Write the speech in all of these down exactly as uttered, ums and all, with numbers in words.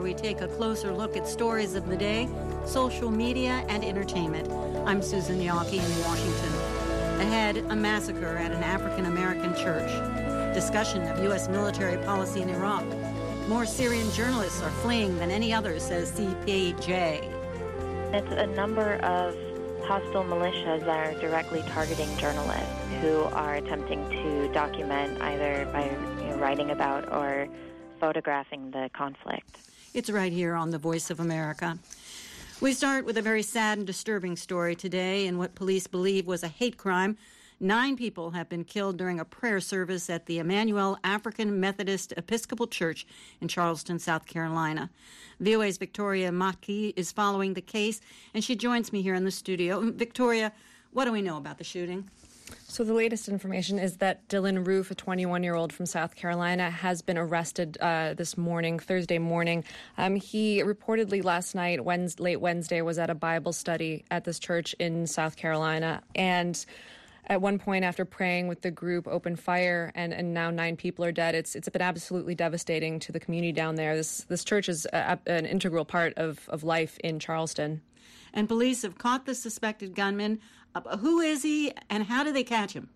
we take a closer look at stories of the day, social media, and entertainment. I'm Susan Yawkey in Washington. Ahead, a massacre at an African-American church. Discussion of U S military policy in Iraq. More Syrian journalists are fleeing than any other, says C P J. It's a number of hostile militias that are directly targeting journalists who are attempting to document either by you know, writing about or photographing the conflict. It's right here on The Voice of America. We start with a very sad and disturbing story today in what police believe was a hate crime. Nine people have been killed during a prayer service at the Emmanuel African Methodist Episcopal Church in Charleston, South Carolina. V O A's Victoria Maki is following the case, and she joins me here in the studio. Victoria, what do we know about the shooting? So the latest information is that Dylan Roof, a twenty-one-year-old from South Carolina, has been arrested uh, this morning, Thursday morning. Um, he reportedly last night, Wednesday, late Wednesday, was at a Bible study at this church in South Carolina. And at one point after praying with the group, opened fire, and, and now nine people are dead. It's it's been absolutely devastating to the community down there. This this church is a, an integral part of, of life in Charleston. And police have caught the suspected gunman. Uh, who is he, and how did they catch him?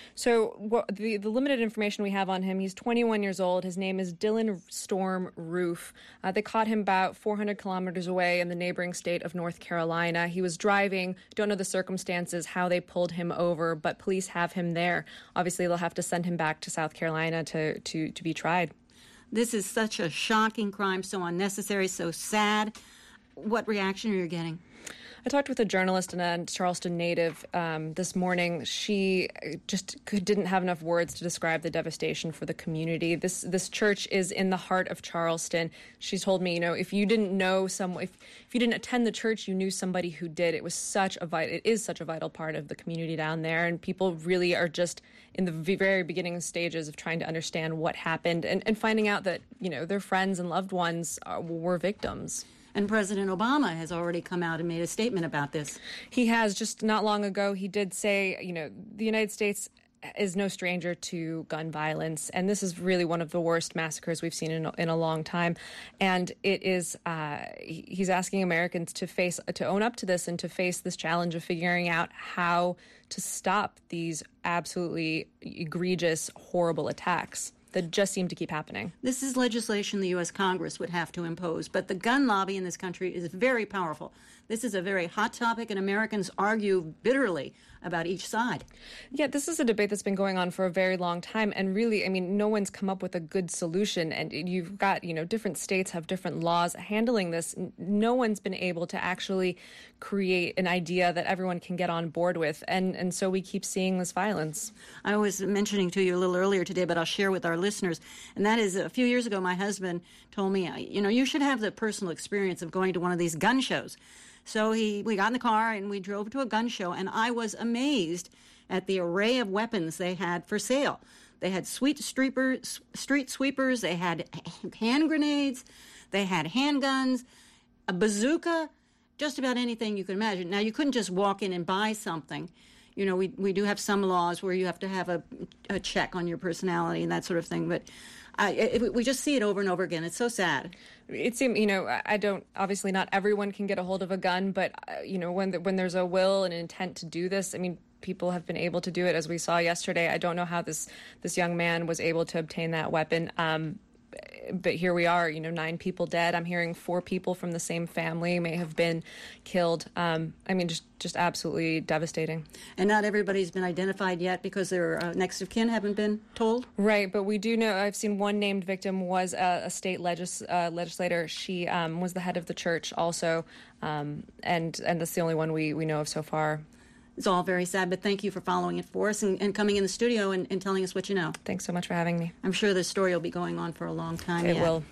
So what, the, the limited information we have on him, he's twenty-one years old. His name is Dylan Storm Roof. Uh, they caught him about four hundred kilometers away in the neighboring state of North Carolina. He was driving. Don't know the circumstances, how they pulled him over, but police have him there. Obviously, they'll have to send him back to South Carolina to, to, to be tried. This is such a shocking crime, so unnecessary, so sad. What reaction are you getting? I talked with a journalist and a Charleston native um, this morning. She just could, didn't have enough words to describe the devastation for the community. This this church is in the heart of Charleston. She told me, you know, if you didn't know someone, if, if you didn't attend the church, you knew somebody who did. It was such a vital, it is such a vital part of the community down there, and people really are just in the very beginning stages of trying to understand what happened and, and finding out that, you know, their friends and loved ones are, were victims. And President Obama has already come out and made a statement about this. He has. Just not long ago, he did say, you know, the United States is no stranger to gun violence, and this is really one of the worst massacres we've seen in a, in a long time. And it is, uh, he's asking Americans to face, to own up to this and to face this challenge of figuring out how to stop these absolutely egregious, horrible attacks that just seem to keep happening. This is legislation the U S Congress would have to impose, but the gun lobby in this country is very powerful. This is a very hot topic, and Americans argue bitterly about each side. Yeah, this is a debate that's been going on for a very long time, and really, I mean, no one's come up with a good solution, and you've got, you know, different states have different laws handling this. No one's been able to actually create an idea that everyone can get on board with, and, and so we keep seeing this violence. I was mentioning to you a little earlier today, but I'll share with our listeners, and that is a few years ago, my husband told me, you know, you should have the personal experience of going to one of these gun shows. So he, we got in the car and we drove to a gun show, and I was amazed at the array of weapons they had for sale. They had sweet streeper, street sweepers, they had hand grenades, they had handguns, a bazooka, just about anything you can imagine. Now, you couldn't just walk in and buy something. You know, we we do have some laws where you have to have a, a check on your personality and that sort of thing, but I, it, we just see it over and over again. It's so sad. It seems, you know, I don't, obviously not everyone can get a hold of a gun, but, uh, you know, when the, when there's a will and an intent to do this, I mean, people have been able to do it, as we saw yesterday. I don't know how this, this young man was able to obtain that weapon. Um, But here we are, you know, nine people dead. I'm hearing four people from the same family may have been killed. Um, I mean, just, just absolutely devastating. And not everybody's been identified yet because their uh, next of kin haven't been told? Right, but we do know, I've seen one named victim was a, a state legis, uh, legislator. She um, was the head of the church also, um, and, and that's the only one we, we know of so far. It's all very sad, but thank you for following it for us and, and coming in the studio and, and telling us what you know. Thanks so much for having me. I'm sure this story will be going on for a long time It yet. will.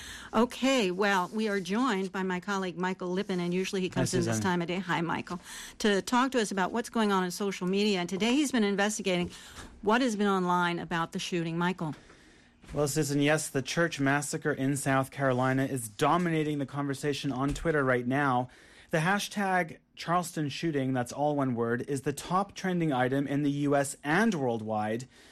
Okay, well, we are joined by my colleague Michael Lippin, and usually he comes Hi, in this time of day. Hi, Michael. To talk to us about what's going on in social media. And today he's been investigating what has been online about the shooting. Michael. Well, Susan, yes, the church massacre in South Carolina is dominating the conversation on Twitter right now. The hashtag Charleston shooting, that's all one word, is the top trending item in the U S and worldwide. The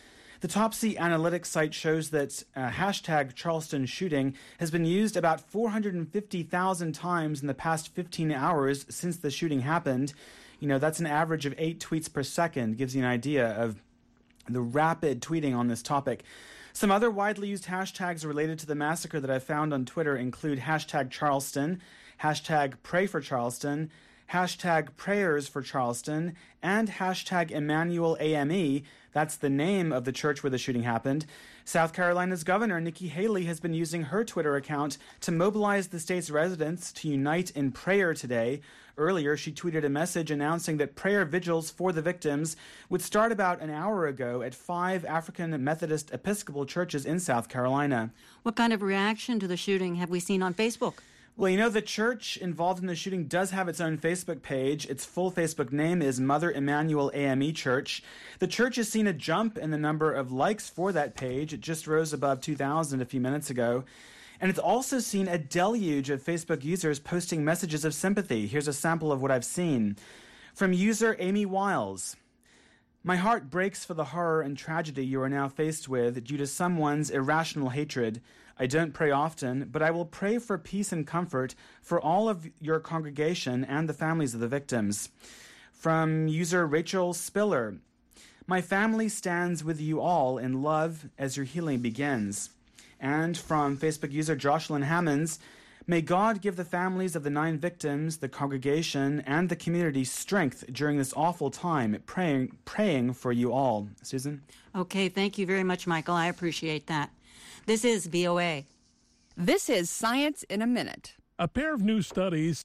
The Topsy Analytics site shows that uh, hashtag Charleston shooting has been used about four hundred fifty thousand times in the past fifteen hours since the shooting happened. You know, that's an average of eight tweets per second, gives you an idea of the rapid tweeting on this topic. Some other widely used hashtags related to the massacre that I found on Twitter include hashtag Charleston, hashtag Pray for Charleston, hashtag Prayers for Charleston, and hashtag Emmanuel A M E. That's the name of the church where the shooting happened. South Carolina's Governor Nikki Haley has been using her Twitter account to mobilize the state's residents to unite in prayer today. Earlier, she tweeted a message announcing that prayer vigils for the victims would start about an hour ago at five African Methodist Episcopal churches in South Carolina. What kind of reaction to the shooting have we seen on Facebook? Well, you know, the church involved in the shooting does have its own Facebook page. Its full Facebook name is Mother Emmanuel A M E Church. The church has seen a jump in the number of likes for that page. It just rose above two thousand a few minutes ago. And it's also seen a deluge of Facebook users posting messages of sympathy. Here's a sample of what I've seen. From user Amy Wiles. My heart breaks for the horror and tragedy you are now faced with due to someone's irrational hatred. I don't pray often, but I will pray for peace and comfort for all of your congregation and the families of the victims. From user Rachel Spiller. My family stands with you all in love as your healing begins. And from Facebook user Jocelyn Hammonds, may God give the families of the nine victims, the congregation, and the community strength during this awful time, praying, praying for you all. Susan? Okay, thank you very much, Michael. I appreciate that. This is V O A. This is Science in a Minute. A pair of new studies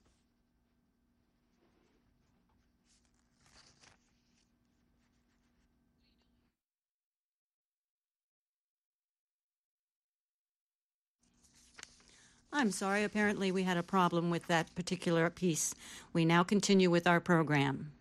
I'm sorry, apparently we had a problem with that particular piece. We now continue with our program.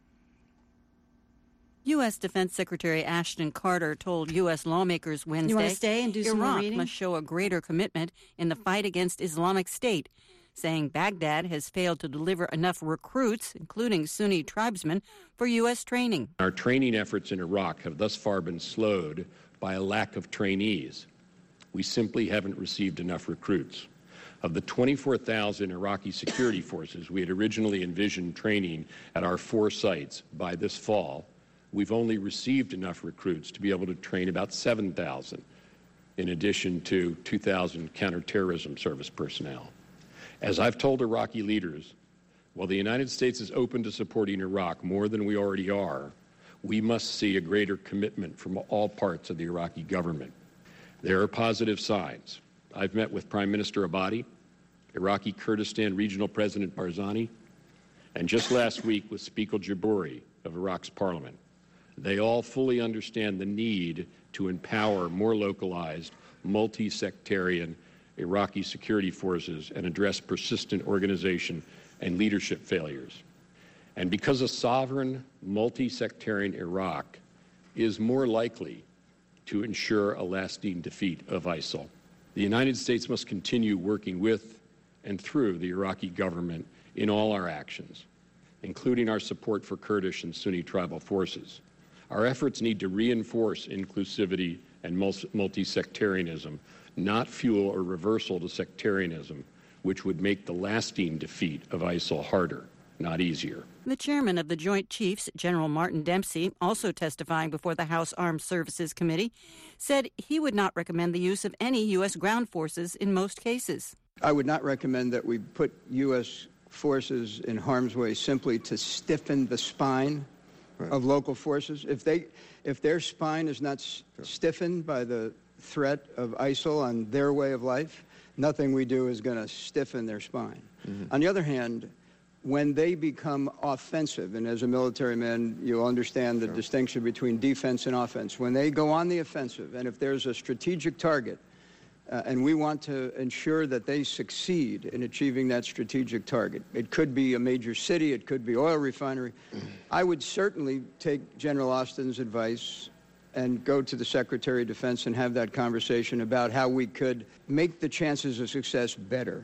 U S. Defense Secretary Ashton Carter told U S lawmakers Wednesday you want to stay and do some Iraq more reading? must show a greater commitment in the fight against Islamic State, saying Baghdad has failed to deliver enough recruits, including Sunni tribesmen, for U S training. Our training efforts in Iraq have thus far been slowed by a lack of trainees. We simply haven't received enough recruits. Of the twenty-four thousand Iraqi security forces we had originally envisioned training at our four sites by this fall, we've only received enough recruits to be able to train about seven thousand, in addition to two thousand counterterrorism service personnel. As I've told Iraqi leaders, while the United States is open to supporting Iraq more than we already are, we must see a greater commitment from all parts of the Iraqi government. There are positive signs. I've met with Prime Minister Abadi, Iraqi Kurdistan Regional President Barzani, and just last week with Speaker Jabouri of Iraq's parliament. They all fully understand the need to empower more localized, multi-sectarian Iraqi security forces and address persistent organization and leadership failures. And because a sovereign, multi-sectarian Iraq is more likely to ensure a lasting defeat of ISIL, the United States must continue working with and through the Iraqi government in all our actions, including our support for Kurdish and Sunni tribal forces. Our efforts need to reinforce inclusivity and multi-sectarianism, not fuel a reversal to sectarianism, which would make the lasting defeat of ISIL harder, not easier. The chairman of the Joint Chiefs, General Martin Dempsey, also testifying before the House Armed Services Committee, said he would not recommend the use of any U S ground forces in most cases. I would not recommend that we put U S forces in harm's way simply to stiffen the spine right. of local forces. If they, if their spine is not s- sure. stiffened by the threat of ISIL on their way of life, nothing we do is going to stiffen their spine. Mm-hmm. On the other hand, when they become offensive, and as a military man, you'll understand the sure. distinction between defense and offense. When they go on the offensive, and if there's a strategic target, uh, and we want to ensure that they succeed in achieving that strategic target, it could be a major city, it could be oil refinery, mm-hmm. I would certainly take General Austin's advice and go to the Secretary of Defense and have that conversation about how we could make the chances of success better.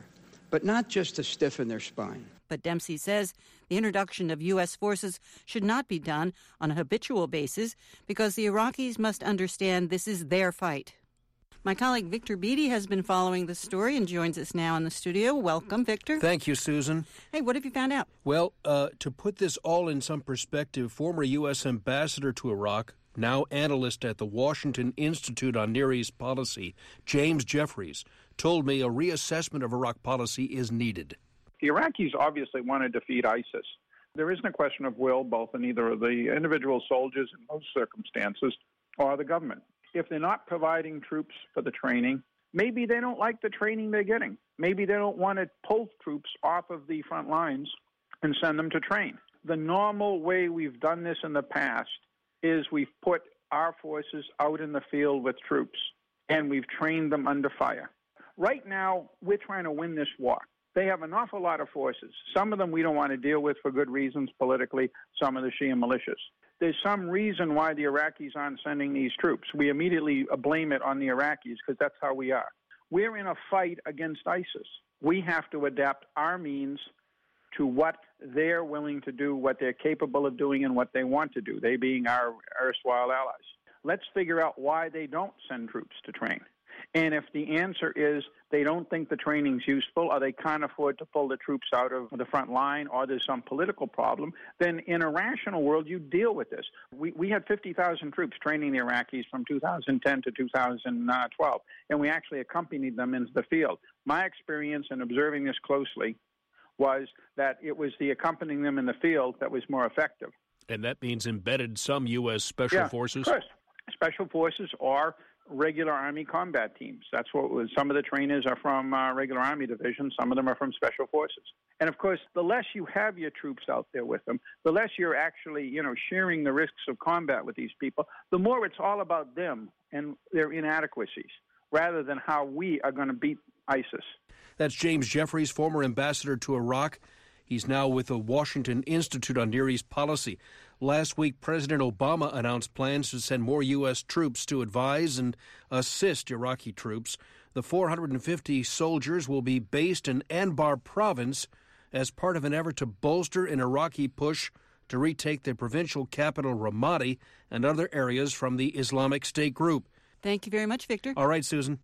but not just to stiffen their spine. But Dempsey says the introduction of U S forces should not be done on a habitual basis because the Iraqis must understand this is their fight. My colleague Victor Beattie has been following the story and joins us now in the studio. Welcome, Victor. Thank you, Susan. Hey, what have you found out? Well, uh, to put this all in some perspective, former U S ambassador to Iraq, now analyst at the Washington Institute on Near East Policy, James Jeffries, told me a reassessment of Iraq policy is needed. The Iraqis obviously want to defeat ISIS. There isn't a question of will, both in either of the individual soldiers in most circumstances or the government. If they're not providing troops for the training, maybe they don't like the training they're getting. Maybe they don't want to pull troops off of the front lines and send them to train. The normal way we've done this in the past is we've put our forces out in the field with troops, and we've trained them under fire. Right now, we're trying to win this war. They have an awful lot of forces. Some of them we don't want to deal with for good reasons politically, some of the Shia militias. There's some reason why the Iraqis aren't sending these troops. We immediately blame it on the Iraqis because that's how we are. We're in a fight against ISIS. We have to adapt our means to what they're willing to do, what they're capable of doing, and what they want to do, they being our erstwhile allies. Let's figure out why they don't send troops to train. And if the answer is they don't think the training's useful, or they can't afford to pull the troops out of the front line, or there's some political problem, then in a rational world, you deal with this. We, we had fifty thousand troops training the Iraqis from two thousand ten to two thousand twelve, and we actually accompanied them into the field. My experience in observing this closely was that it was the accompanying them in the field that was more effective. And that means embedded some U S Special yeah, Forces? Of course. Special Forces or regular Army combat teams. That's what was, some of the trainers are from uh, regular Army divisions. Some of them are from Special Forces. And of course, the less you have your troops out there with them, the less you're actually, you know, sharing the risks of combat with these people, the more it's all about them and their inadequacies rather than how we are going to beat ISIS. That's James Jeffries, former ambassador to Iraq. He's now with the Washington Institute on Near East Policy. Last week, President Obama announced plans to send more U S troops to advise and assist Iraqi troops. The four hundred fifty soldiers will be based in Anbar province as part of an effort to bolster an Iraqi push to retake the provincial capital Ramadi and other areas from the Islamic State group. Thank you very much, Victor. All right, Susan.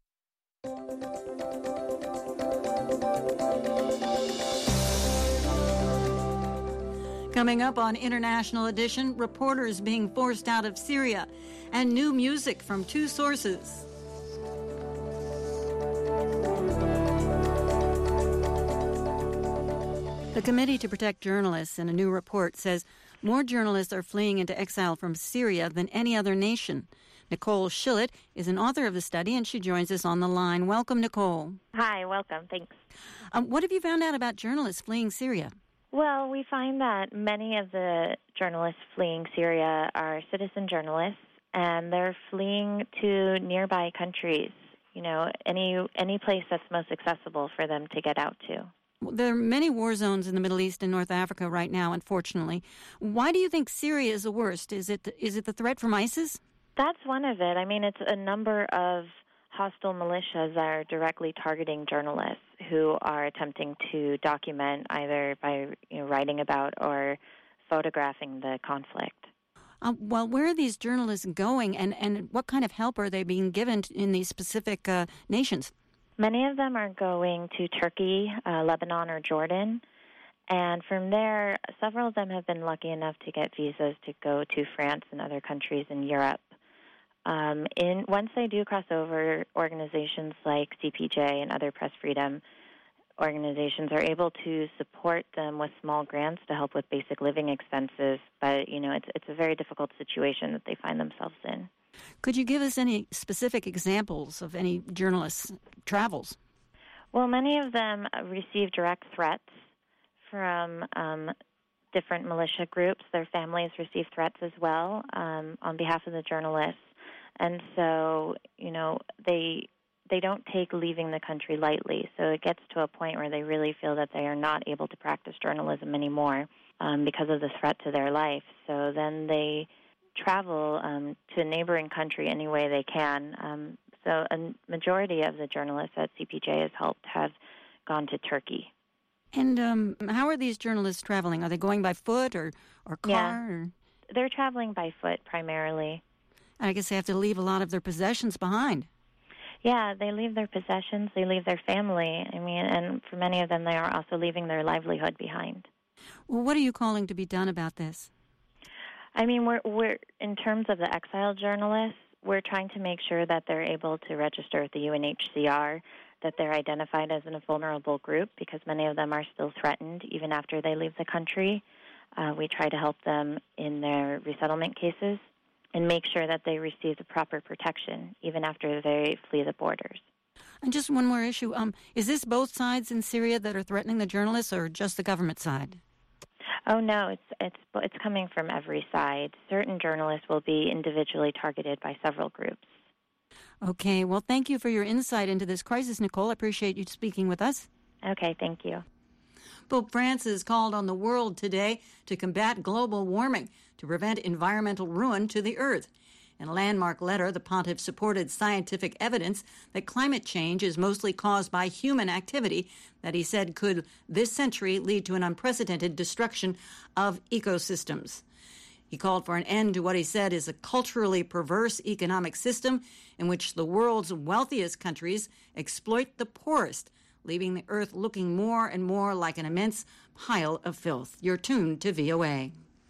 Coming up on International Edition, reporters being forced out of Syria and new music from two sources. The Committee to Protect Journalists in a new report says more journalists are fleeing into exile from Syria than any other nation. Nicole Shillett is an author of the study, and she joins us on the line. Welcome, Nicole. Hi, welcome. Thanks. Um, what have you found out about journalists fleeing Syria? Well, we find that many of the journalists fleeing Syria are citizen journalists, and they're fleeing to nearby countries, you know, any any place that's most accessible for them to get out to. There are many war zones in the Middle East and North Africa right now, unfortunately. Why do you think Syria is the worst? Is it is it the threat from ISIS? That's one of it. I mean, it's a number of hostile militias that are directly targeting journalists who are attempting to document either by you know, writing about or photographing the conflict. Uh, well, where are these journalists going, and, and what kind of help are they being given in these specific uh, nations? Many of them are going to Turkey, uh, Lebanon, or Jordan. And from there, several of them have been lucky enough to get visas to go to France and other countries in Europe. Um, in once they do cross over, organizations like C P J and other press freedom organizations are able to support them with small grants to help with basic living expenses. But you know, it's it's a very difficult situation that they find themselves in. Could you give us any specific examples of any journalists' travels? Well, many of them receive direct threats from um, different militia groups. Their families receive threats as well um, on behalf of the journalists. And so, you know, they they don't take leaving the country lightly. So it gets to a point where they really feel that they are not able to practice journalism anymore um, because of the threat to their life. So then they travel um, to a neighboring country any way they can. Um, so a majority of the journalists that C P J has helped have gone to Turkey. And um, how are these journalists traveling? Are they going by foot or, or car? Yeah. Or? They're traveling by foot primarily. I guess they have to leave a lot of their possessions behind. Yeah, they leave their possessions, they leave their family. I mean, and for many of them, they are also leaving their livelihood behind. Well, what are you calling to be done about this? I mean, we're we're in terms of the exiled journalists, we're trying to make sure that they're able to register with the U N H C R, that they're identified as a vulnerable group, because many of them are still threatened even after they leave the country. Uh, we try to help them in their resettlement cases and make sure that they receive the proper protection even after they flee the borders. And just one more issue. Um, is this both sides in Syria that are threatening the journalists, or just the government side? Oh, no, it's it's it's coming from every side. Certain journalists will be individually targeted by several groups. Okay, well, thank you for your insight into this crisis, Nicole. I appreciate you speaking with us. Okay, thank you. Pope Francis called on the world today to combat global warming, to prevent environmental ruin to the earth. In a landmark letter, the pontiff supported scientific evidence that climate change is mostly caused by human activity that he said could, this century, lead to an unprecedented destruction of ecosystems. He called for an end to what he said is a culturally perverse economic system in which the world's wealthiest countries exploit the poorest, leaving the earth looking more and more like an immense pile of filth. You're tuned to V O A.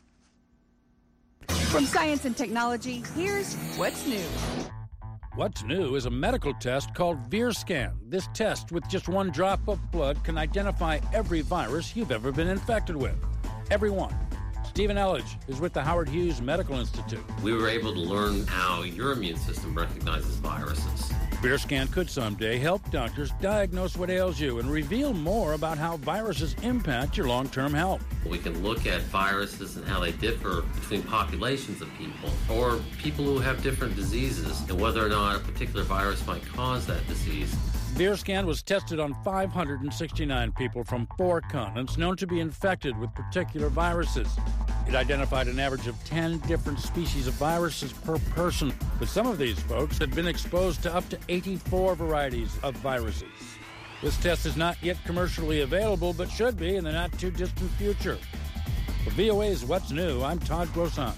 From Science and Technology, here's What's New. What's new is a medical test called VirScan. This test, with just one drop of blood, can identify every virus you've ever been infected with. Every one. Stephen Elledge is with the Howard Hughes Medical Institute. We were able to learn how your immune system recognizes viruses. VirScan could someday help doctors diagnose what ails you and reveal more about how viruses impact your long-term health. We can look at viruses and how they differ between populations of people, or people who have different diseases, and whether or not a particular virus might cause that disease. VirScan was tested on five hundred sixty-nine people from four continents known to be infected with particular viruses. It identified an average of ten different species of viruses per person, but some of these folks had been exposed to up to eighty-four varieties of viruses. This test is not yet commercially available, but should be in the not-too-distant future. For V O A's What's New, I'm Todd Grossans.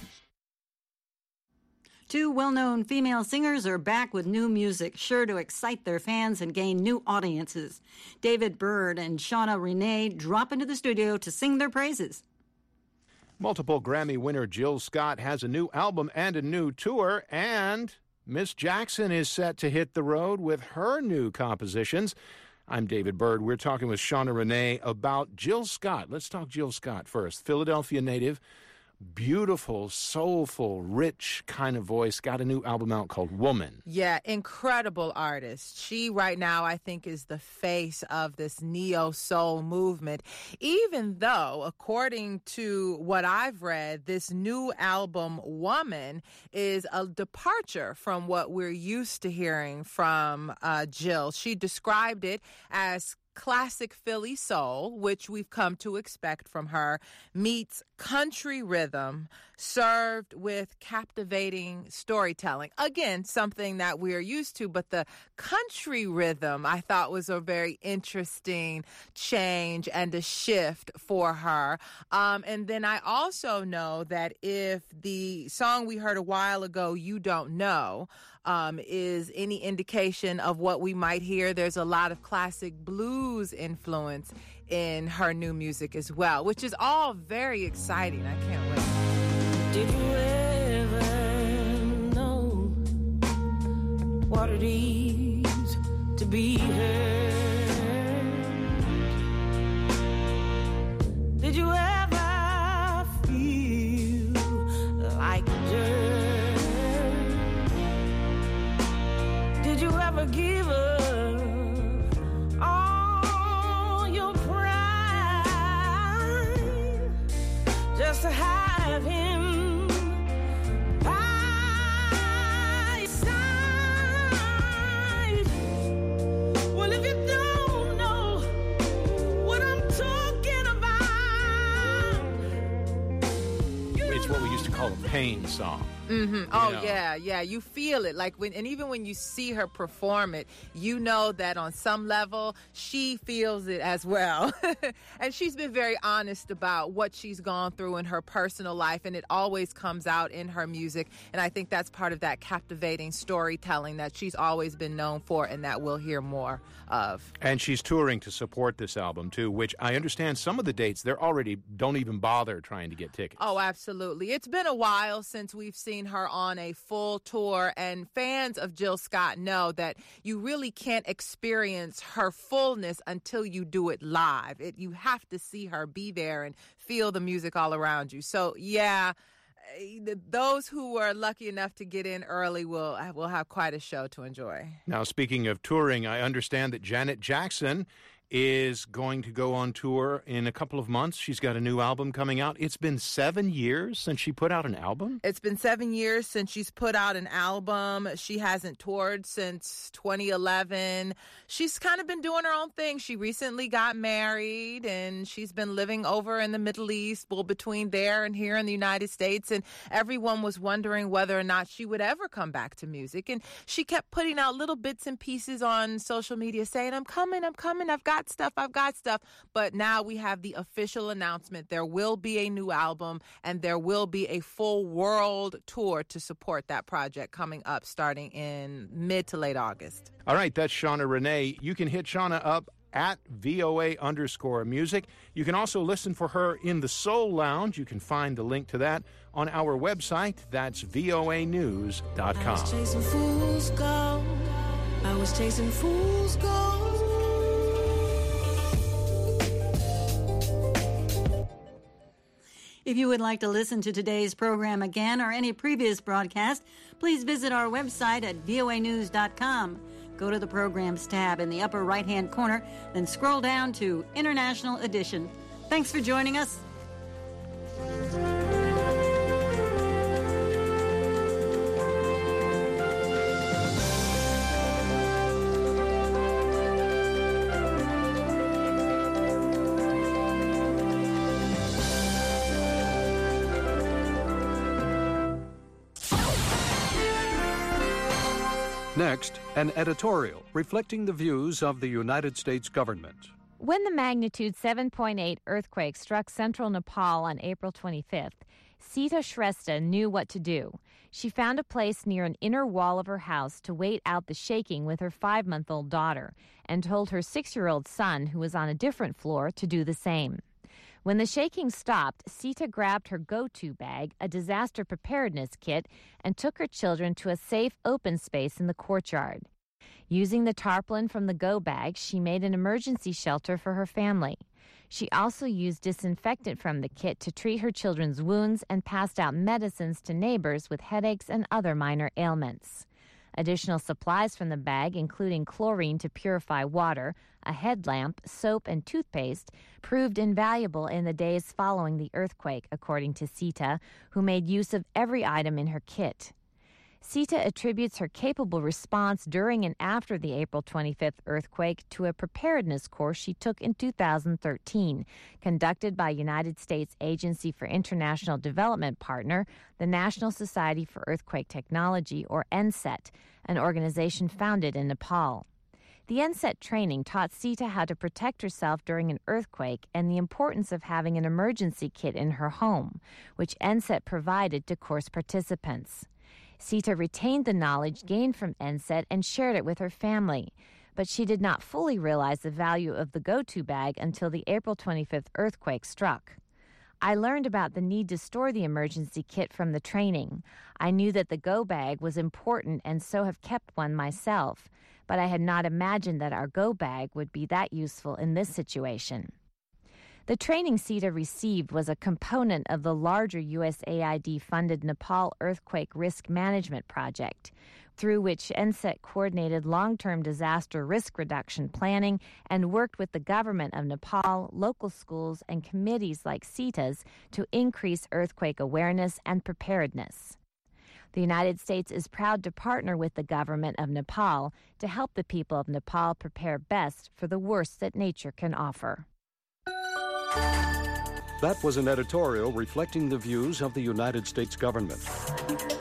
Two well-known female singers are back with new music, sure to excite their fans and gain new audiences. David Byrd and Shauna Renee drop into the studio to sing their praises. Multiple Grammy winner Jill Scott has a new album and a new tour, and Miss Jackson is set to hit the road with her new compositions. I'm David Byrd. We're talking with Shauna Renee about Jill Scott. Let's talk Jill Scott first. Philadelphia native, beautiful, soulful, rich kind of voice. Got a new album out called Woman. Yeah, incredible artist. She right now, I think, is the face of this neo-soul movement, even though, according to what I've read, this new album, Woman, is a departure from what we're used to hearing from uh, Jill. She described it as classic Philly soul, which we've come to expect from her, meets country rhythm served with captivating storytelling. Again, something that we're used to, but the country rhythm I thought was a very interesting change and a shift for her. Um, and then I also know that if the song we heard a while ago, You Don't Know, um, is any indication of what we might hear, there's a lot of classic blues influence in her new music as well, which is all very exciting. I can't wait. Did you ever know what it is to be hurt? Did you ever feel like dirt? Did you ever give up all your pride just to have him by your side? Well, if you don't know what I'm talking about, It's what we used to call a pain song. Mm-hmm. Oh, know. yeah, yeah. You feel it. Like when, and even when you see her perform it, you know that on some level, she feels it as well. And she's been very honest about what she's gone through in her personal life, and it always comes out in her music. And I think that's part of that captivating storytelling that she's always been known for and that we'll hear more of. And she's touring to support this album, too, which I understand some of the dates, they're already, don't even bother trying to get tickets. Oh, absolutely. It's been a while since we've seen her on a full tour, and fans of Jill Scott know that you really can't experience her fullness until you do it live. It, you have to see her, be there, and feel the music all around you. So, yeah, those who were lucky enough to get in early will, will have quite a show to enjoy. Now, speaking of touring, I understand that Janet Jackson is going to go on tour in a couple of months. She's got a new album coming out. It's been seven years since she put out an album? It's been seven years since she's put out an album. She hasn't toured since twenty eleven. She's kind of been doing her own thing. She recently got married, and she's been living over in the Middle East, well, between there and here in the United States, and everyone was wondering whether or not she would ever come back to music. And she kept putting out little bits and pieces on social media saying, I'm coming, I'm coming, I've got stuff, I've got stuff. But now we have the official announcement. There will be a new album, and there will be a full world tour to support that project coming up starting in mid to late August. All right, that's Shauna Renee. You can hit Shauna up at V O A underscore music. You can also listen for her in the Soul Lounge. You can find the link to that on our website. That's V O A news dot com. I was chasing fool's gold. I was chasing fool's gold. If you would like to listen to today's program again or any previous broadcast, please visit our website at V O A news dot com. Go to the Programs tab in the upper right-hand corner, then scroll down to International Edition. Thanks for joining us. Next, an editorial reflecting the views of the United States government. When the magnitude seven point eight earthquake struck central Nepal on April twenty-fifth, Sita Shrestha knew what to do. She found a place near an inner wall of her house to wait out the shaking with her five-month-old daughter, and told her six-year-old son, who was on a different floor, to do the same. When the shaking stopped, Sita grabbed her go-to bag, a disaster preparedness kit, and took her children to a safe open space in the courtyard. Using the tarpaulin from the go bag, she made an emergency shelter for her family. She also used disinfectant from the kit to treat her children's wounds and passed out medicines to neighbors with headaches and other minor ailments. Additional supplies from the bag, including chlorine to purify water, a headlamp, soap, and toothpaste, proved invaluable in the days following the earthquake, according to Sita, who made use of every item in her kit. Sita attributes her capable response during and after the April twenty-fifth earthquake to a preparedness course she took in two thousand thirteen, conducted by United States Agency for International Development partner, the National Society for Earthquake Technology, or N S E T, an organization founded in Nepal. The N S E T training taught Sita how to protect herself during an earthquake and the importance of having an emergency kit in her home, which N S E T provided to course participants. Sita retained the knowledge gained from N S E T and shared it with her family, but she did not fully realize the value of the go-to bag until the April twenty-fifth earthquake struck. I learned about the need to store the emergency kit from the training. I knew that the go bag was important and so have kept one myself, but I had not imagined that our go bag would be that useful in this situation. The training Sita received was a component of the larger U S A I D-funded Nepal Earthquake Risk Management Project, through which N S E T coordinated long-term disaster risk reduction planning and worked with the government of Nepal, local schools, and committees like Sita's to increase earthquake awareness and preparedness. The United States is proud to partner with the government of Nepal to help the people of Nepal prepare best for the worst that nature can offer. That was an editorial reflecting the views of the United States government.